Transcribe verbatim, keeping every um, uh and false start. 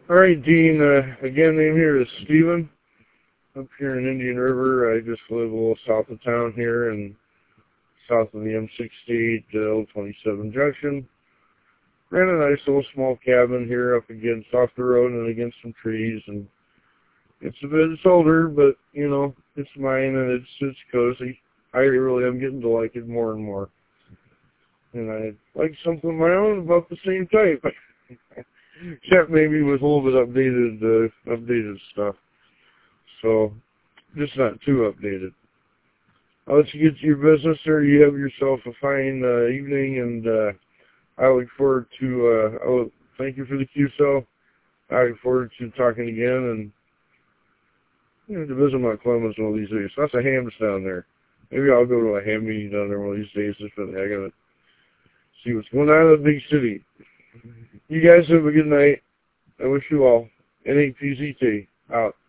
All right, Dean. Uh, again, name here is Steven. Up here in Indian River. I just live a little south of town here and south of the M sixty-eight, uh, L twenty-seven junction. Ran a nice little small cabin here up against off the road and against some trees. And it's a bit it's older, but you know it's mine and it's it's cozy. I really am getting to like it more and more. And I like something of my own about the same type, except maybe with a little bit updated uh, updated stuff. So, just not too updated. I'll let you get to your business, sir. You have yourself a fine uh, evening, and uh, I look forward to, uh, oh, thank you for the Q S O. I look forward to talking again, and you know, to visit my Clemens one of these days. Lots of hams down there. Maybe I'll go to a ham meeting down there one of these days just for the heck of it. See what's going on in the big city. You guys have a good night. I wish you all N A P Z T out.